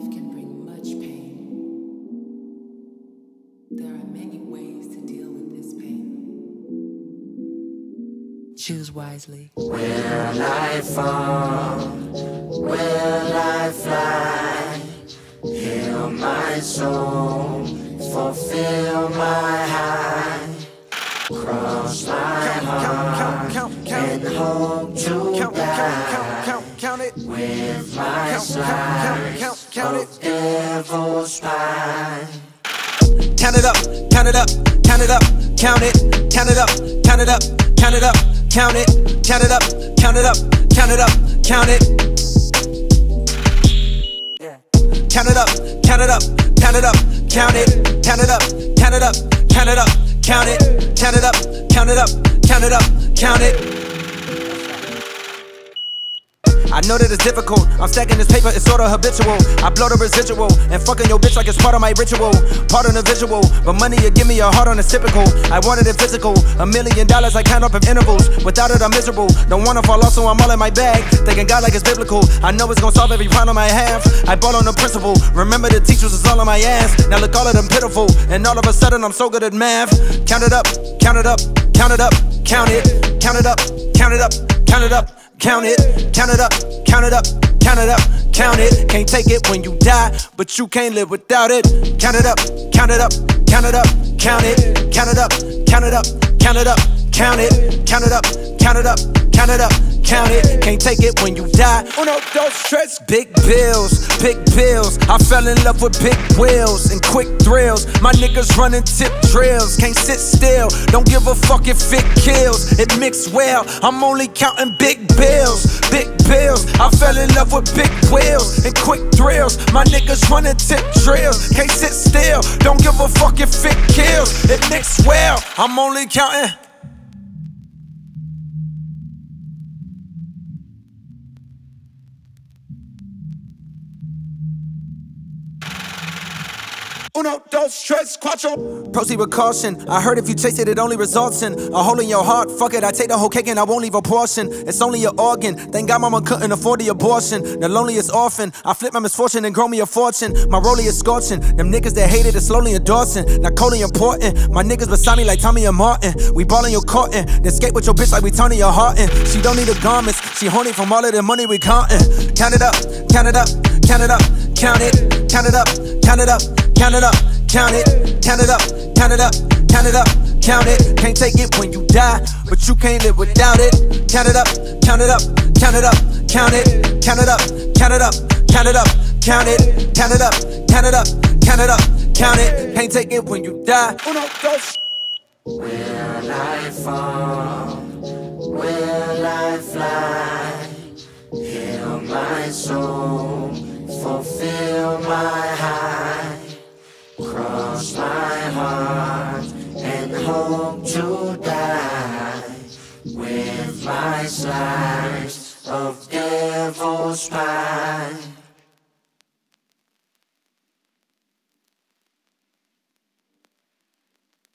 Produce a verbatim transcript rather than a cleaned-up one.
Life can bring much pain. There are many ways to deal with this pain. Choose wisely. Will I fall? Will I fly? Heal my soul, fulfill my high. Cross my heart and hope to die with my slice of devil's spine. Count it up, count it up, count it up, count it, count it up, count it up, count it up, count it, count it up, count it up, count it up, count it. Count it up, count it up, count it up, count it, count it up, count it up, count it up, count it, count it up, count it up, count it up, count it. I know that it's difficult, I'm stacking this paper, it's sorta habitual. I blow the residual, and fucking your bitch like it's part of my ritual. Part of the visual, but money you give me a heart on it's typical. I wanted it physical, a million dollars I count up in intervals. Without it I'm miserable, don't wanna fall off so I'm all in my bag. Thinking God like it's biblical, I know it's gonna solve every problem I have. I bought on the principle, remember the teachers was all on my ass. Now look all of them pitiful, and all of a sudden I'm so good at math. Count it up, count it up, count it up, count it, count it up, count it up, count it up. Count it, count it up, count it up, count it up, count it. Can't take it when you die, but you can't live without it. Count it up, count it up, count it up, count it, count it up, count it up, count it up, count it, count it up, count it up, count it up, count it. Can't take it when you die. Uno, dos, tres. Big bills, big bills. I fell in love with big wheels and quick thrills. My niggas running tip drills, can't sit still. Don't give a fuck if it kills. It mixed well. I'm only counting big bills, big bills. I fell in love with big wheels and quick thrills. My niggas running tip drills, can't sit still. Don't give a fuck if it kills. It mixed well. I'm only counting. Uno, dos, tres, cuatro. Proceed with caution. I heard if you taste it, it only results in a hole in your heart. Fuck it, I take the whole cake and I won't leave a portion. It's only an organ. Thank God mama couldn't afford the abortion. The loneliest orphan. I flip my misfortune and grow me a fortune. My rollie is scorching. Them niggas that hated it slowly endorsing. Not coldly important. My niggas beside me like Tommy and Martin. We ballin' your courtin'. Then skate with your bitch like we Tony your Harton. She don't need the garments. She horny from all of the money we countin'. Count it up, count it up, count it up, count it, count it up, count it up. Count it up, count it, count it up, count it up, count it up, count it. Can't take it when you die, but you can't live without it. Count it up, count it up, count it up, count it, count it up, count it up, count it up, count it, count it up, count it up, count it up, count it. Can't take it when you die. Uno, dos. Will I fall? Will I fly? Heal my soul, fulfill my high. Cross my heart and hope to die with my slice of devil's spine.